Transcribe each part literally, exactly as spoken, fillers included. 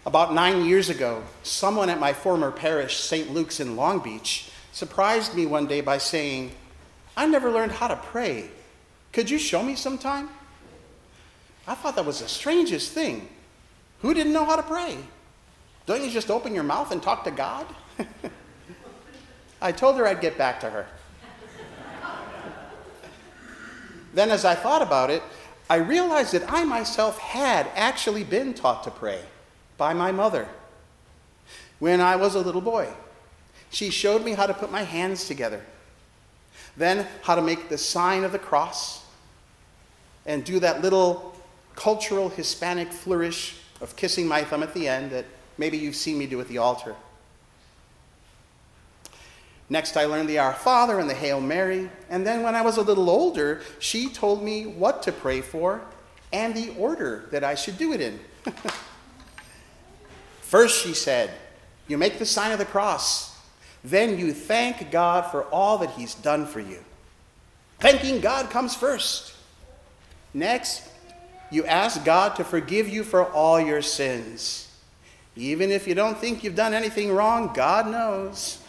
About nine years ago, someone at my former parish, Saint Luke's in Long Beach, surprised me one day by saying, "I never learned how to pray. Could you show me sometime?" I thought that was the strangest thing. Who didn't know how to pray? Don't you just open your mouth and talk to God? I told her I'd get back to her. Then as I thought about it, I realized that I myself had actually been taught to pray by my mother. When I was a little boy, she showed me how to put my hands together, then how to make the sign of the cross, and do that little cultural Hispanic flourish of kissing my thumb at the end that maybe you've seen me do at the altar. Next, I learned the Our Father and the Hail Mary, and then when I was a little older, she told me what to pray for and the order that I should do it in. First, she said, you make the sign of the cross. Then you thank God for all that he's done for you. Thanking God comes first. Next, you ask God to forgive you for all your sins. Even if you don't think you've done anything wrong, God knows.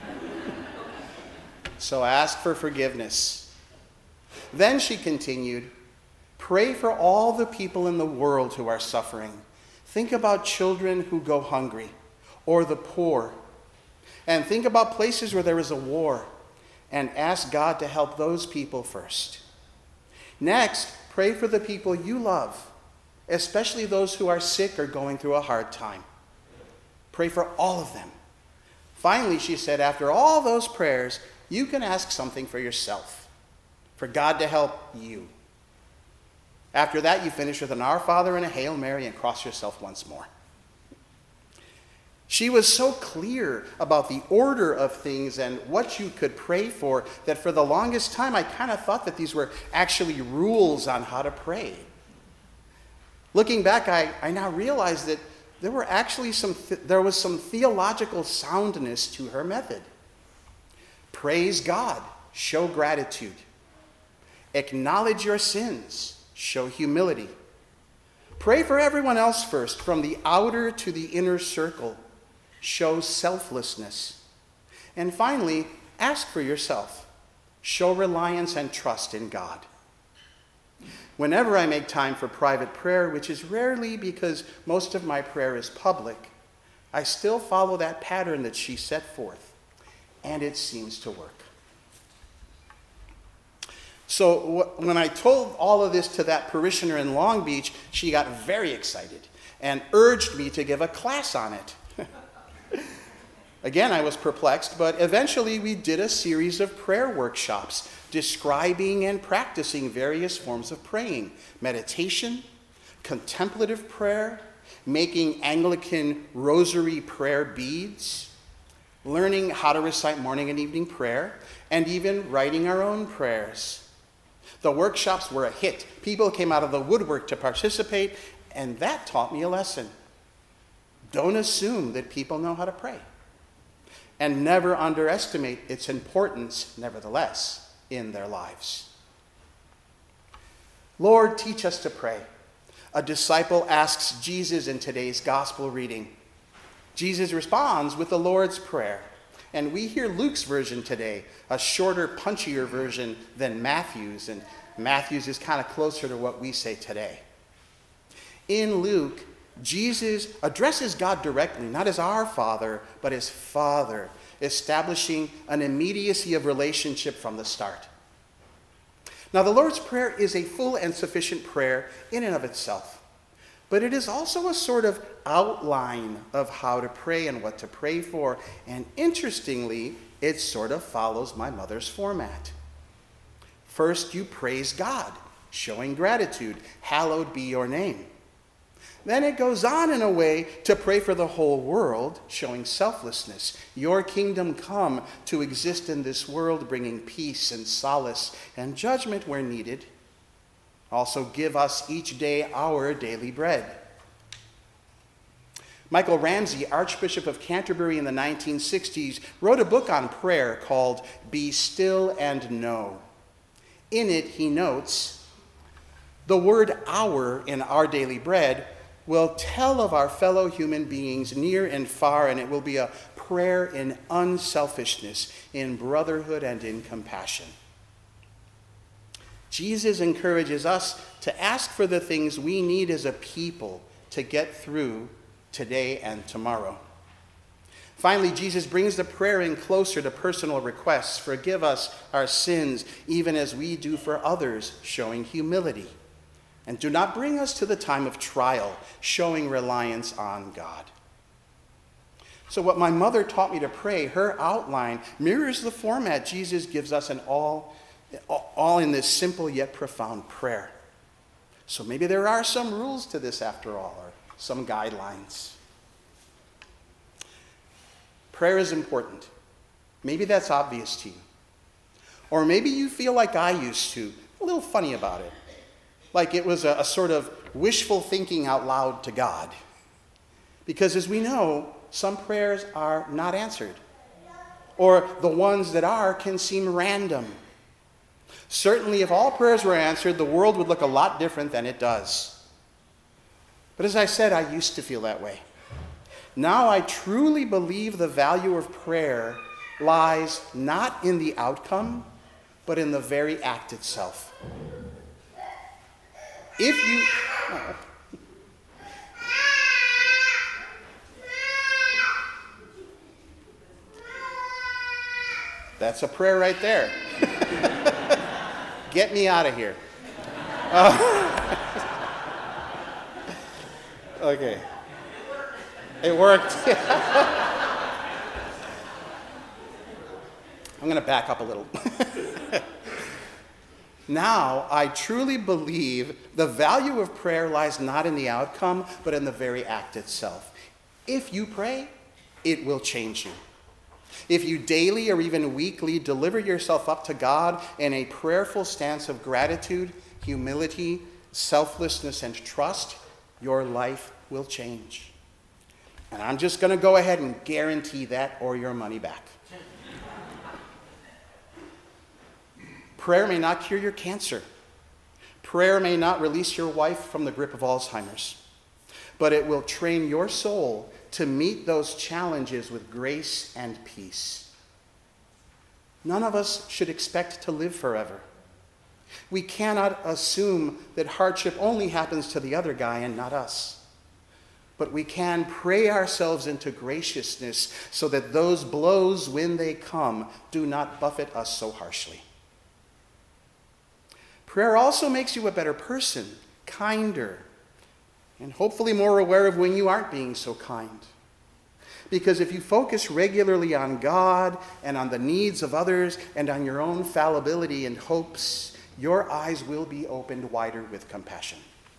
So ask for forgiveness. Then she continued, pray for all the people in the world who are suffering. Think about children who go hungry, or the poor. And think about places where there is a war, and ask God to help those people first. Next, pray for the people you love, especially those who are sick or going through a hard time. Pray for all of them. Finally, she said, after all those prayers, you can ask something for yourself, for God to help you. After that, you finish with an Our Father and a Hail Mary and cross yourself once more. She was so clear about the order of things and what you could pray for that for the longest time I kind of thought that these were actually rules on how to pray. Looking back, I, I now realize that there were actually some th- there was some theological soundness to her method. Praise God, show gratitude. Acknowledge your sins, show humility. Pray for everyone else first, from the outer to the inner circle. Show selflessness. And finally, ask for yourself. Show reliance and trust in God. Whenever I make time for private prayer, which is rarely because most of my prayer is public, I still follow that pattern that she set forth, and it seems to work. So wh- when I told all of this to that parishioner in Long Beach, she got very excited and urged me to give a class on it. Again, I was perplexed, but eventually we did a series of prayer workshops describing and practicing various forms of praying: meditation, contemplative prayer, making Anglican rosary prayer beads, learning how to recite morning and evening prayer, and even writing our own prayers. The workshops were a hit. People came out of the woodwork to participate, and that taught me a lesson. Don't assume that people know how to pray. And never underestimate its importance, nevertheless, in their lives. Lord, teach us to pray. A disciple asks Jesus in today's gospel reading. Jesus responds with the Lord's Prayer. And we hear Luke's version today, a shorter, punchier version than Matthew's. And Matthew's is kind of closer to what we say today. In Luke, Jesus addresses God directly, not as our Father, but as Father, establishing an immediacy of relationship from the start. Now, the Lord's Prayer is a full and sufficient prayer in and of itself, but it is also a sort of outline of how to pray and what to pray for, and interestingly, it sort of follows my mother's format. First, you praise God, showing gratitude. Hallowed be your name. Then it goes on in a way to pray for the whole world, showing selflessness. Your kingdom come to exist in this world, bringing peace and solace and judgment where needed. Also, give us each day our daily bread. Michael Ramsey, Archbishop of Canterbury in the nineteen sixties, wrote a book on prayer called Be Still and Know. In it, he notes, the word our in our daily bread will tell of our fellow human beings near and far, and it will be a prayer in unselfishness, in brotherhood, and in compassion. Jesus encourages us to ask for the things we need as a people to get through today and tomorrow. Finally, Jesus brings the prayer in closer to personal requests. Forgive us our sins, even as we do for others, showing humility. And do not bring us to the time of trial, showing reliance on God. So what my mother taught me to pray, her outline, mirrors the format Jesus gives us in all, all in this simple yet profound prayer. So maybe there are some rules to this after all, or some guidelines. Prayer is important. Maybe that's obvious to you. Or maybe you feel like I used to, a little funny about it. Like it was a, a sort of wishful thinking out loud to God. Because as we know, some prayers are not answered. Or the ones that are can seem random. Certainly, if all prayers were answered, the world would look a lot different than it does. But as I said, I used to feel that way. Now I truly believe the value of prayer lies not in the outcome, but in the very act itself. If you... Oh. That's a prayer right there. Get me out of here. Uh, okay. It worked. I'm going to back up a little. Now, I truly believe the value of prayer lies not in the outcome, but in the very act itself. If you pray, it will change you. If you daily or even weekly deliver yourself up to God in a prayerful stance of gratitude, humility, selflessness, and trust, your life will change. And I'm just going to go ahead and guarantee that or your money back. Prayer may not cure your cancer. Prayer may not release your wife from the grip of Alzheimer's. But it will train your soul to meet those challenges with grace and peace. None of us should expect to live forever. We cannot assume that hardship only happens to the other guy and not us. But we can pray ourselves into graciousness so that those blows, when they come, do not buffet us so harshly. Prayer also makes you a better person, kinder, and hopefully more aware of when you aren't being so kind. Because if you focus regularly on God and on the needs of others and on your own fallibility and hopes, your eyes will be opened wider with compassion.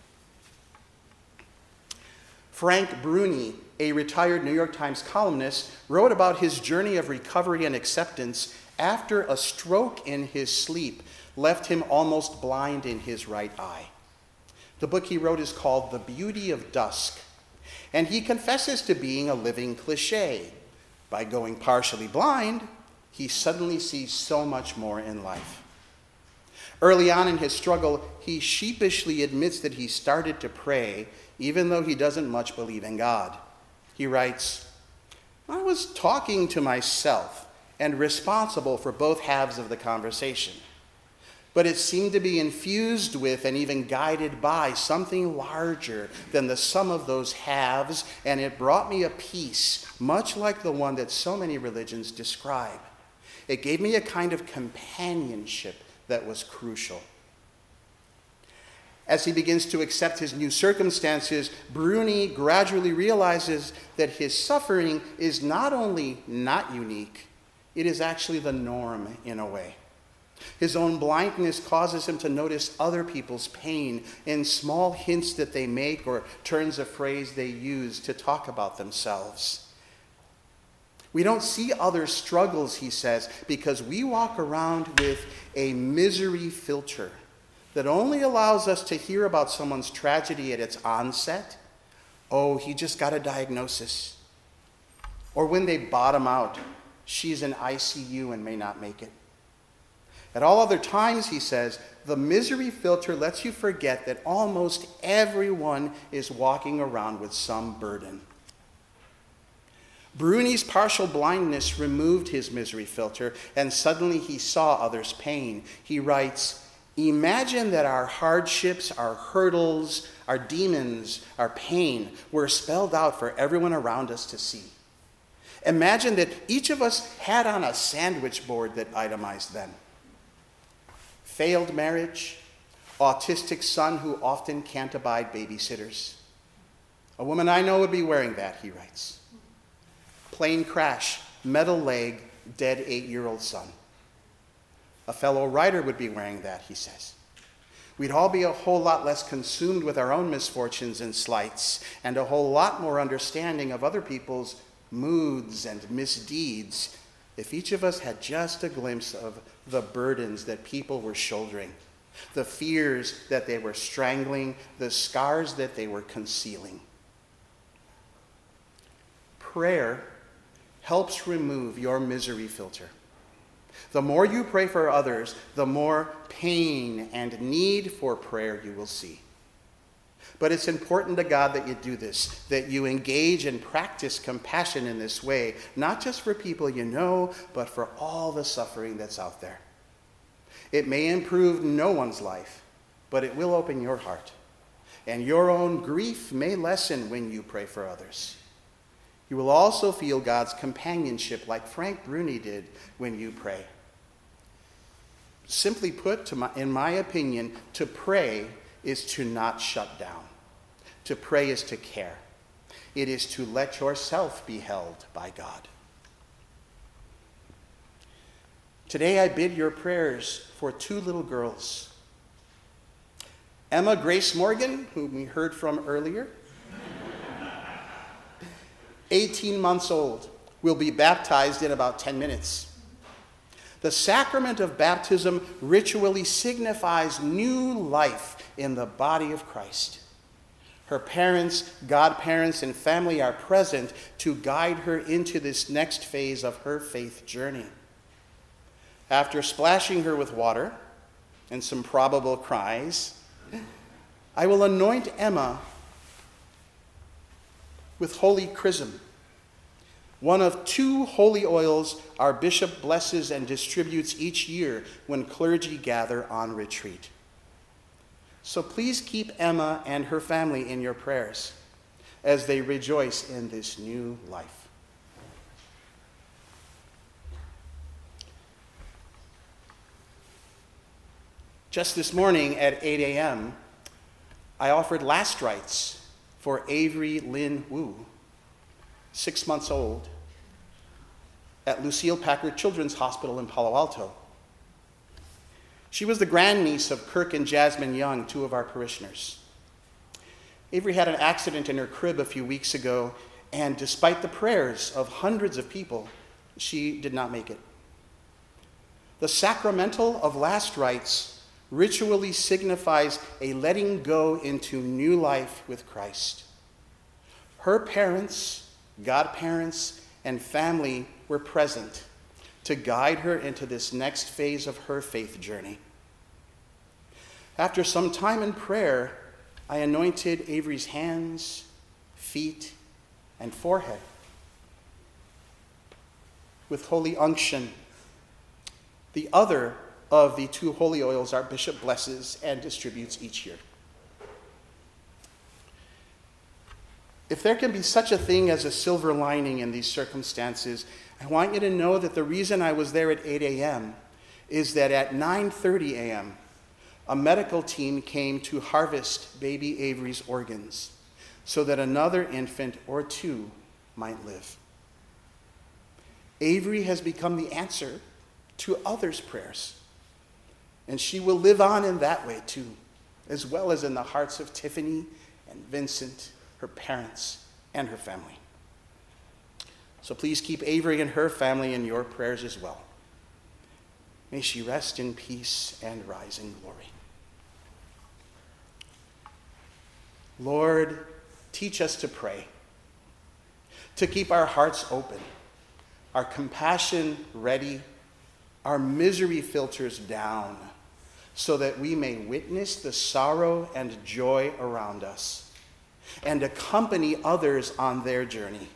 Frank Bruni, a retired New York Times columnist, wrote about his journey of recovery and acceptance after a stroke in his sleep left him almost blind in his right eye. The book he wrote is called The Beauty of Dusk, and he confesses to being a living cliche. By going partially blind, he suddenly sees so much more in life. Early on in his struggle, he sheepishly admits that he started to pray, even though he doesn't much believe in God. He writes, "I was talking to myself and responsible for both halves of the conversation. But it seemed to be infused with and even guided by something larger than the sum of those halves, and it brought me a peace, much like the one that so many religions describe. It gave me a kind of companionship that was crucial." As he begins to accept his new circumstances, Bruni gradually realizes that his suffering is not only not unique, it is actually the norm in a way. His own blindness causes him to notice other people's pain in small hints that they make or turns of phrase they use to talk about themselves. We don't see other struggles, he says, because we walk around with a misery filter that only allows us to hear about someone's tragedy at its onset. Oh, he just got a diagnosis. Or when they bottom out, she's in I C U and may not make it. At all other times, he says, the misery filter lets you forget that almost everyone is walking around with some burden. Bruni's partial blindness removed his misery filter, and suddenly he saw others' pain. He writes, imagine that our hardships, our hurdles, our demons, our pain were spelled out for everyone around us to see. Imagine that each of us had on a sandwich board that itemized them. Failed marriage, autistic son who often can't abide babysitters. A woman I know would be wearing that, he writes. Plane crash, metal leg, dead eight-year-old son. A fellow writer would be wearing that, he says. We'd all be a whole lot less consumed with our own misfortunes and slights, and a whole lot more understanding of other people's moods and misdeeds if each of us had just a glimpse of the burdens that people were shouldering, the fears that they were strangling, the scars that they were concealing. Prayer helps remove your misery filter. The more you pray for others, the more pain and need for prayer you will see. But it's important to God that you do this, that you engage and practice compassion in this way, not just for people you know, but for all the suffering that's out there. It may improve no one's life, but it will open your heart. And your own grief may lessen when you pray for others. You will also feel God's companionship like Frank Bruni did when you pray. Simply put, to my, in my opinion, to pray is to not shut down. To pray is to care. It is to let yourself be held by God. Today I bid your prayers for two little girls. Emma Grace Morgan, whom we heard from earlier, eighteen months old, will be baptized in about ten minutes. The sacrament of baptism ritually signifies new life in the body of Christ. Her parents, godparents, and family are present to guide her into this next phase of her faith journey. After splashing her with water and some probable cries, I will anoint Emma with holy chrism, one of two holy oils our bishop blesses and distributes each year when clergy gather on retreat. So please keep Emma and her family in your prayers as they rejoice in this new life. Just this morning at eight a.m., I offered last rites for Avery Lynn Wu, six months old, at Lucille Packard Children's Hospital in Palo Alto. She was the grandniece of Kirk and Jasmine Young, two of our parishioners. Avery had an accident in her crib a few weeks ago, and despite the prayers of hundreds of people, she did not make it. The sacramental of last rites ritually signifies a letting go into new life with Christ. Her parents, godparents, and family were present to guide her into this next phase of her faith journey. After some time in prayer, I anointed Avery's hands, feet, and forehead with holy unction, the other of the two holy oils our bishop blesses and distributes each year. If there can be such a thing as a silver lining in these circumstances, I want you to know that the reason I was there at eight a.m. is that at nine thirty a.m., a medical team came to harvest baby Avery's organs so that another infant or two might live. Avery has become the answer to others' prayers, and she will live on in that way too, as well as in the hearts of Tiffany and Vincent, her parents, and her family. So please keep Avery and her family in your prayers as well. May she rest in peace and rise in glory. Lord, teach us to pray, to keep our hearts open, our compassion ready, our misery filters down, so that we may witness the sorrow and joy around us and accompany others on their journey.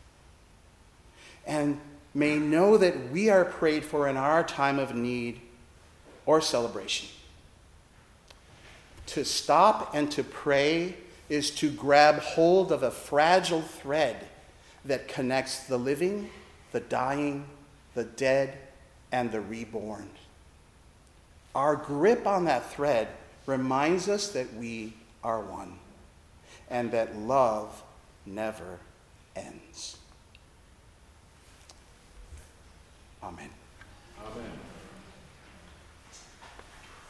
And may know that we are prayed for in our time of need or celebration. To stop and to pray is to grab hold of a fragile thread that connects the living, the dying, the dead, and the reborn. Our grip on that thread reminds us that we are one and that love never ends. Amen. Amen.